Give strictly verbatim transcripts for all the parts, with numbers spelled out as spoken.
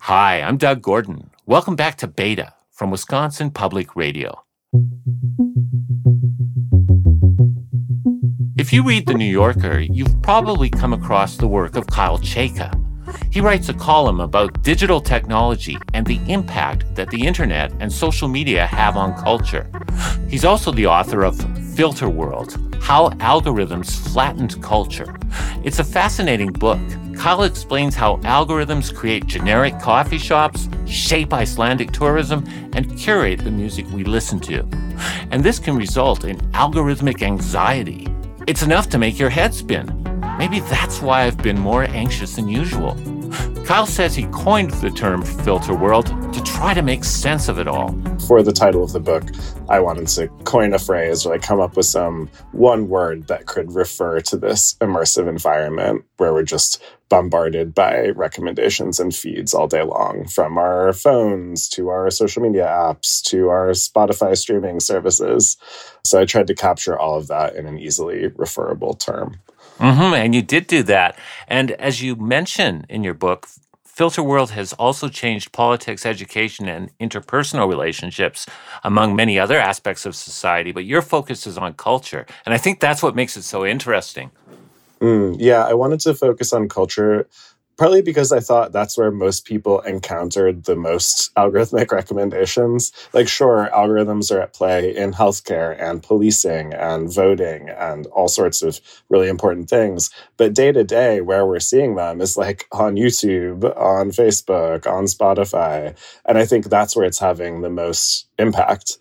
Hi, I'm Doug Gordon. Welcome back to Beta from Wisconsin Public Radio. If you read The New Yorker, you've probably come across the work of Kyle Chayka. He writes a column about digital technology and the impact that the internet and social media have on culture. He's also the author of Filter World: How Algorithms Flattened Culture. It's a fascinating book. Kyle explains how algorithms create generic coffee shops, shape Icelandic tourism, and curate the music we listen to. And this can result in algorithmic anxiety. It's enough to make your head spin. Maybe that's why I've been more anxious than usual. Kyle says he coined the term filter world to try to make sense of it all. For the title of the book, I wanted to coin a phrase or like come up with some one word that could refer to this immersive environment where we're just bombarded by recommendations and feeds all day long, from our phones to our social media apps to our Spotify streaming services. So I tried to capture all of that in an easily referable term. Mm-hmm, and you did do that. And as you mention in your book, Filter World has also changed politics, education, and interpersonal relationships, among many other aspects of society. But your focus is on culture. And I think that's what makes it so interesting. Mm, yeah, I wanted to focus on culture, partly because I thought that's where most people encountered the most algorithmic recommendations. Like, sure, algorithms are at play in healthcare and policing and voting and all sorts of really important things. But day to day, where we're seeing them is like on YouTube, on Facebook, on Spotify. And I think that's where it's having the most impact.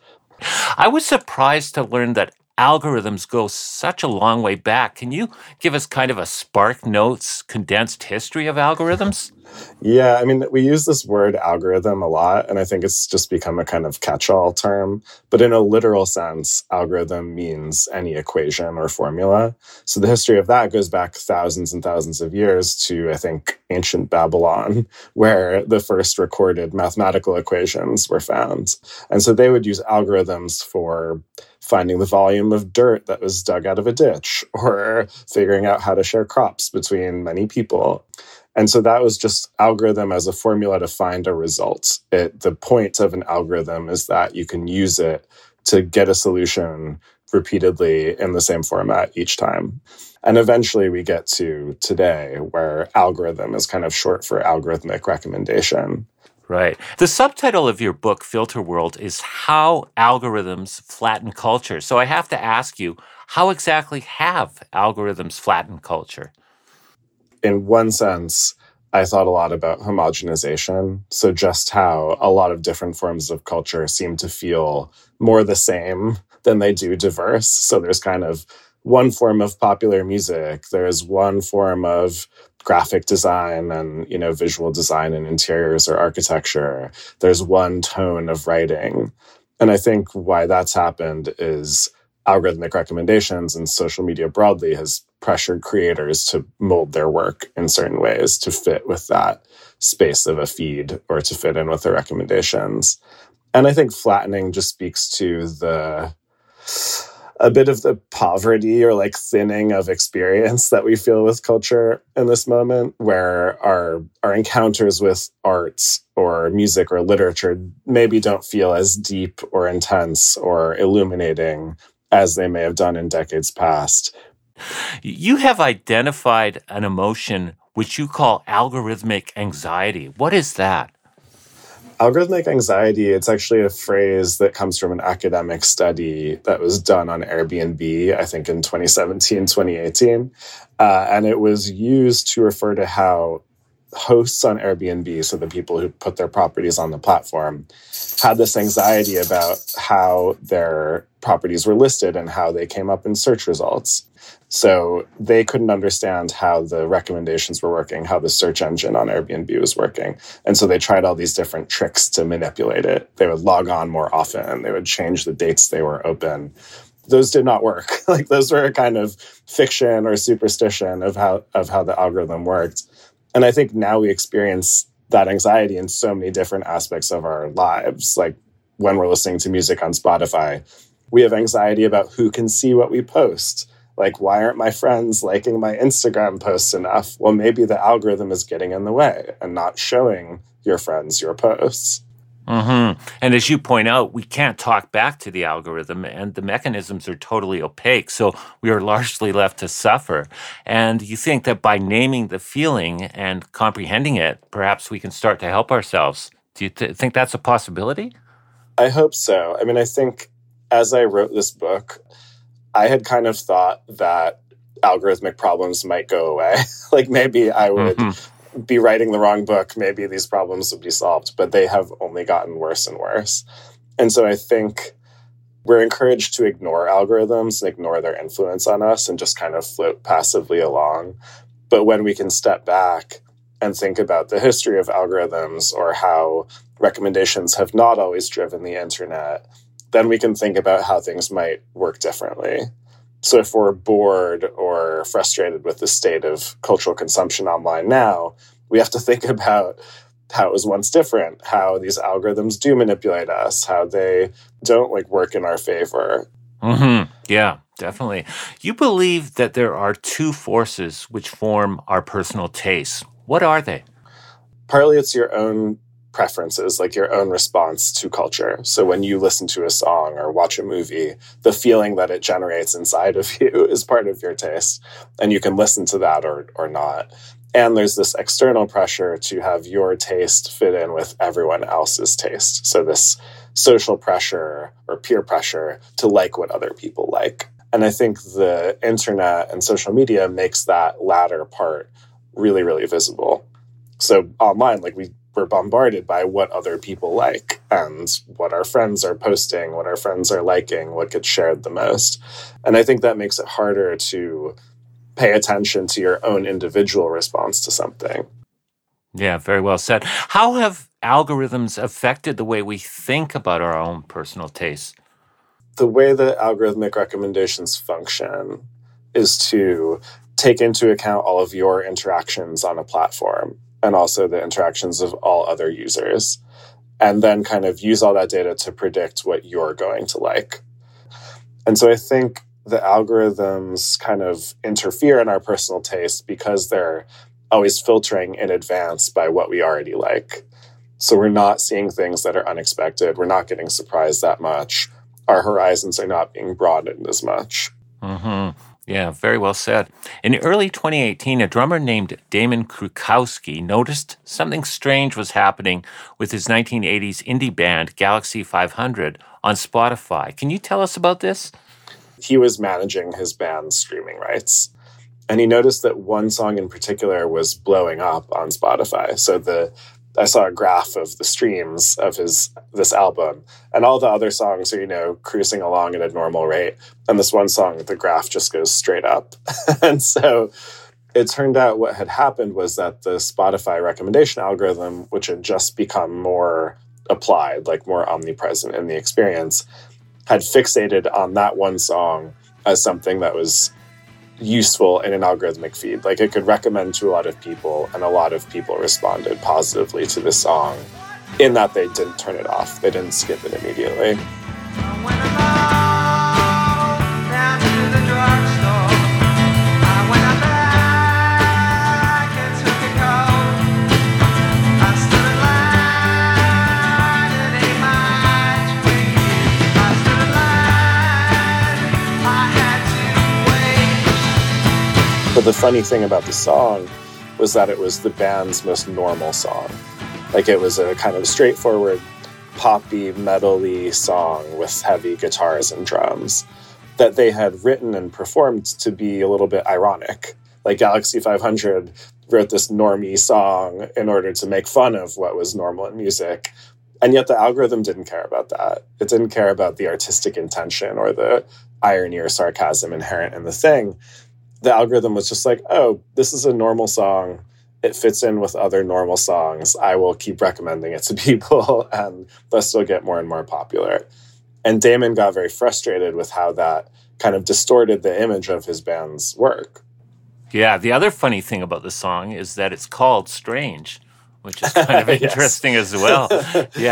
I was surprised to learn that algorithms go such a long way back. Can you give us kind of a Spark Notes condensed history of algorithms? Yeah, I mean, we use this word algorithm a lot, and I think it's just become a kind of catch-all term. But in a literal sense, algorithm means any equation or formula. So the history of that goes back thousands and thousands of years to, I think, ancient Babylon, where the first recorded mathematical equations were found. And so they would use algorithms for finding the volume of dirt that was dug out of a ditch, or figuring out how to share crops between many people. And so that was just algorithm as a formula to find a result. It, the point of an algorithm is that you can use it to get a solution repeatedly in the same format each time. And eventually we get to today, where algorithm is kind of short for algorithmic recommendation. Right. The subtitle of your book, Filter World, is How Algorithms Flatten Culture. So I have to ask you, how exactly have algorithms flattened culture? In one sense, I thought a lot about homogenization. So just how a lot of different forms of culture seem to feel more the same than they do diverse. So there's kind of one form of popular music. There's one form of graphic design and, you know, visual design and interiors or architecture. There's one tone of writing. And I think why that's happened is algorithmic recommendations and social media broadly has pressured creators to mold their work in certain ways to fit with that space of a feed or to fit in with the recommendations. And I think flattening just speaks to the a bit of the poverty or like thinning of experience that we feel with culture in this moment, where our our encounters with art or music or literature maybe don't feel as deep or intense or illuminating as they may have done in decades past. You have identified an emotion which you call algorithmic anxiety. What is that? Algorithmic anxiety, it's actually a phrase that comes from an academic study that was done on Airbnb, I think in twenty seventeen, twenty eighteen. Uh, and it was used to refer to how hosts on Airbnb, so the people who put their properties on the platform, had this anxiety about how their properties were listed and how they came up in search results. So they couldn't understand how the recommendations were working, how the search engine on Airbnb was working. And so they tried all these different tricks to manipulate it. They would log on more often. They would change the dates they were open. Those did not work. Like those were a kind of fiction or superstition of how of how the algorithm worked. And I think now we experience that anxiety in so many different aspects of our lives. Like when we're listening to music on Spotify, we have anxiety about who can see what we post. Like, why aren't my friends liking my Instagram posts enough? Well, maybe the algorithm is getting in the way and not showing your friends your posts. Mm-hmm. And as you point out, we can't talk back to the algorithm, and the mechanisms are totally opaque. So we are largely left to suffer. And you think that by naming the feeling and comprehending it, perhaps we can start to help ourselves. Do you th- think that's a possibility? I hope so. I mean, I think as I wrote this book, I had kind of thought that algorithmic problems might go away. Like maybe I would mm-hmm. be writing the wrong book. Maybe these problems would be solved, but they have only gotten worse and worse. And so I think we're encouraged to ignore algorithms and ignore their influence on us and just kind of float passively along. But when we can step back and think about the history of algorithms or how recommendations have not always driven the internet, then we can think about how things might work differently. So if we're bored or frustrated with the state of cultural consumption online now, we have to think about how it was once different, how these algorithms do manipulate us, how they don't like work in our favor. Mm-hmm. Yeah, definitely. You believe that there are two forces which form our personal tastes. What are they? Partly it's your own preferences, like your own response to culture. So when you listen to a song or watch a movie, the feeling that it generates inside of you is part of your taste. And you can listen to that or or not. And there's this external pressure to have your taste fit in with everyone else's taste. So this social pressure or peer pressure to like what other people like. And I think the internet and social media makes that latter part really, really visible. So online, like we we're bombarded by what other people like and what our friends are posting, what our friends are liking, what gets shared the most. And I think that makes it harder to pay attention to your own individual response to something. Yeah, very well said. How have algorithms affected the way we think about our own personal tastes? The way that algorithmic recommendations function is to take into account all of your interactions on a platform and also the interactions of all other users, and then kind of use all that data to predict what you're going to like. And so I think the algorithms kind of interfere in our personal taste because they're always filtering in advance by what we already like. So we're not seeing things that are unexpected. We're not getting surprised that much. Our horizons are not being broadened as much. Mm-hmm. Yeah, very well said. In early twenty eighteen, a drummer named Damon Krukowski noticed something strange was happening with his nineteen eighties indie band Galaxy five hundred on Spotify. Can you tell us about this? He was managing his band's streaming rights, and he noticed that one song in particular was blowing up on Spotify. So the I saw a graph of the streams of his this album, and all the other songs are, you know, cruising along at a normal rate. And this one song, the graph just goes straight up. And so it turned out what had happened was that the Spotify recommendation algorithm, which had just become more applied, like more omnipresent in the experience, had fixated on that one song as something that was useful in an algorithmic feed. Like it could recommend to a lot of people, and a lot of people responded positively to the song in that they didn't turn it off. They didn't skip it immediately. But the funny thing about the song was that it was the band's most normal song. Like it was a kind of straightforward, poppy, metal-y song with heavy guitars and drums that they had written and performed to be a little bit ironic. Like Galaxy five hundred wrote this normie song in order to make fun of what was normal in music. And yet the algorithm didn't care about that. It didn't care about the artistic intention or the irony or sarcasm inherent in the thing. The algorithm was just like, oh, this is a normal song. It fits in with other normal songs. I will keep recommending it to people, and they'll still get more and more popular. And Damon got very frustrated with how that kind of distorted the image of his band's work. Yeah, the other funny thing about the song is that it's called Strange, which is kind of interesting as well. Yeah.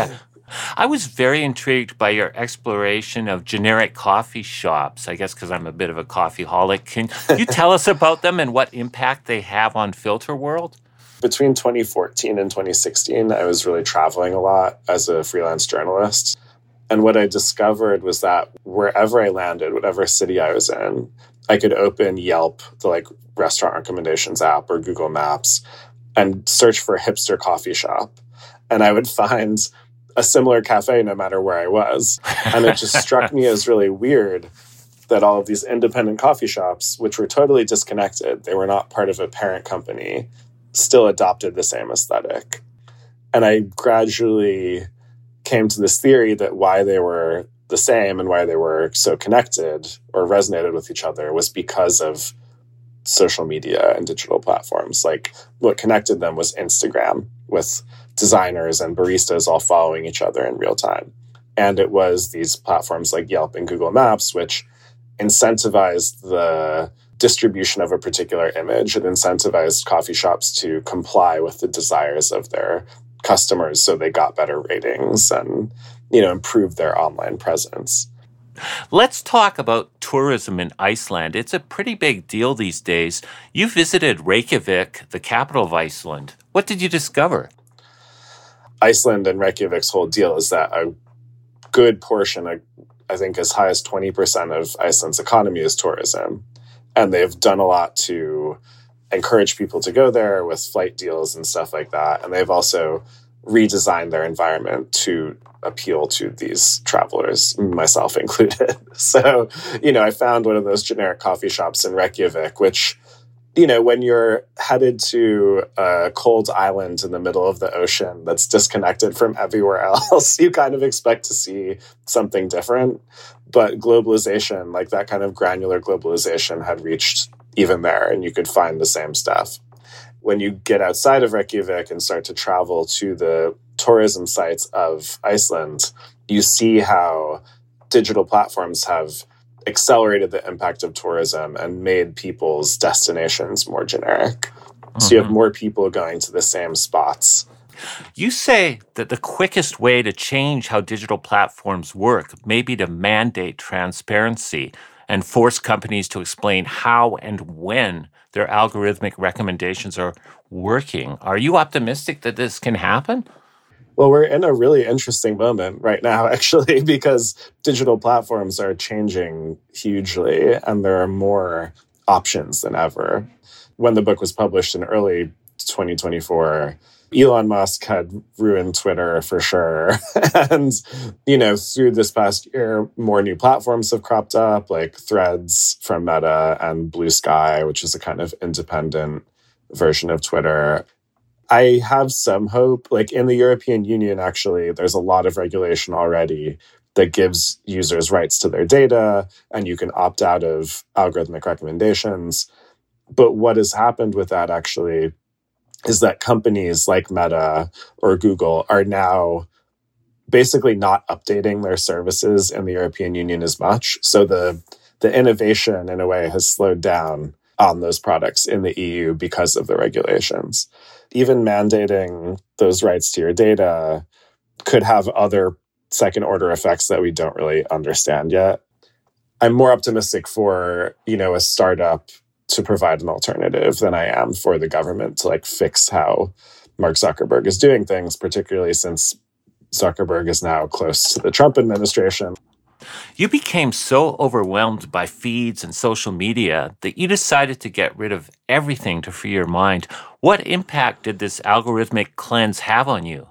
I was very intrigued by your exploration of generic coffee shops, I guess because I'm a bit of a coffeeholic. Can you tell us about them and what impact they have on Filter World? Between twenty fourteen and twenty sixteen, I was really traveling a lot as a freelance journalist. And what I discovered was that wherever I landed, whatever city I was in, I could open Yelp, the like restaurant recommendations app, or Google Maps, and search for a hipster coffee shop. And I would find a similar cafe no matter where I was. And it just struck me as really weird that all of these independent coffee shops, which were totally disconnected, they were not part of a parent company, still adopted the same aesthetic. And I gradually came to this theory that why they were the same and why they were so connected or resonated with each other was because of social media and digital platforms. Like, what connected them was Instagram, with designers and baristas all following each other in real time. And it was these platforms like Yelp and Google Maps, which incentivized the distribution of a particular image. It incentivized coffee shops to comply with the desires of their customers so they got better ratings and, you know, improved their online presence. Let's talk about tourism in Iceland. It's a pretty big deal these days. You visited Reykjavik, the capital of Iceland. What did you discover? Iceland and Reykjavik's whole deal is that a good portion, I think as high as twenty percent of Iceland's economy is tourism. And they've done a lot to encourage people to go there with flight deals and stuff like that. And they've also redesigned their environment to appeal to these travelers, myself included. So, you know, I found one of those generic coffee shops in Reykjavik, which, you know, when you're headed to a cold island in the middle of the ocean that's disconnected from everywhere else, you kind of expect to see something different. But globalization, like that kind of granular globalization, had reached even there, and you could find the same stuff. When you get outside of Reykjavik and start to travel to the tourism sites of Iceland, you see how digital platforms have accelerated the impact of tourism and made people's destinations more generic. Mm-hmm. So you have more people going to the same spots. You say that the quickest way to change how digital platforms work may be to mandate transparency and force companies to explain how and when their algorithmic recommendations are working. Are you optimistic that this can happen? Well, we're in a really interesting moment right now, actually, because digital platforms are changing hugely and there are more options than ever. When the book was published in early twenty twenty-four, Elon Musk had ruined Twitter for sure. And, you know, through this past year, more new platforms have cropped up, like Threads from Meta and Blue Sky, which is a kind of independent version of Twitter. I have some hope. Like in the European Union, actually, there's a lot of regulation already that gives users rights to their data, and you can opt out of algorithmic recommendations. But what has happened with that actually is that companies like Meta or Google are now basically not updating their services in the European Union as much. So the, the innovation, in a way, has slowed down on those products in the E U because of the regulations. Even mandating those rights to your data could have other second-order effects that we don't really understand yet. I'm more optimistic for, you know, a startup to provide an alternative than I am for the government to like fix how Mark Zuckerberg is doing things, particularly since Zuckerberg is now close to the Trump administration. You became so overwhelmed by feeds and social media that you decided to get rid of everything to free your mind. What impact did this algorithmic cleanse have on you?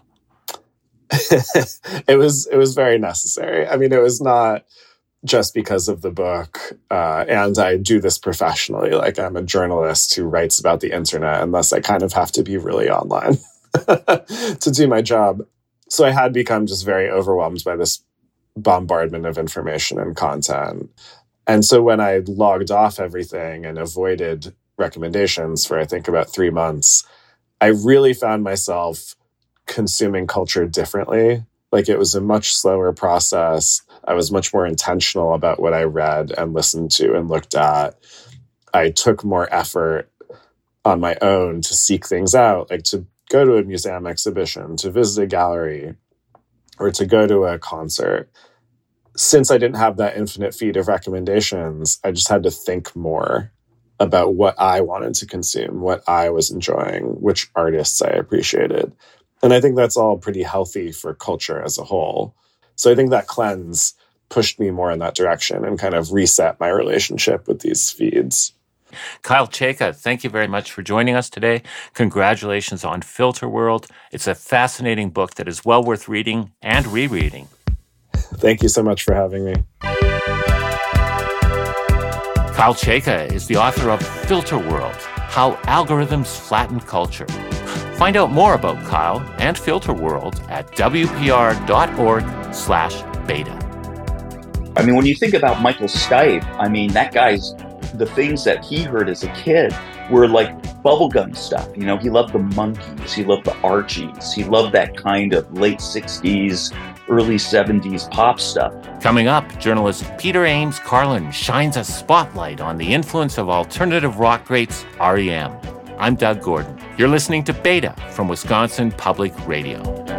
it was it was very necessary. I mean, it was not just because of the book, uh, and I do this professionally. Like, I'm a journalist who writes about the internet, and thus I kind of have to be really online to do my job. So I had become just very overwhelmed by this bombardment of information and content. And so when I logged off everything and avoided recommendations for, I think, about three months, I really found myself consuming culture differently. Like, it was a much slower process. I was much more intentional about what I read and listened to and looked at. I took more effort on my own to seek things out, like to go to a museum exhibition, to visit a gallery. or to go to a concert. Since I didn't have that infinite feed of recommendations, I just had to think more about what I wanted to consume, what I was enjoying, which artists I appreciated. And I think that's all pretty healthy for culture as a whole. So I think that cleanse pushed me more in that direction and kind of reset my relationship with these feeds. Kyle Chayka, thank you very much for joining us today. Congratulations on Filter World. It's a fascinating book that is well worth reading and rereading. Thank you so much for having me. Kyle Chayka is the author of Filter World, How Algorithms Flatten Culture. Find out more about Kyle and Filter World at w p r dot org slash beta. I mean, when you think about Michael Stipe, I mean, that guy's, the things that he heard as a kid were like bubblegum stuff. You know, he loved the Monkees, he loved the Archies, he loved that kind of late sixties, early seventies pop stuff. Coming up, journalist Peter Ames Carlin shines a spotlight on the influence of alternative rock greats R E M. I'm Doug Gordon. You're listening to Beta from Wisconsin Public Radio.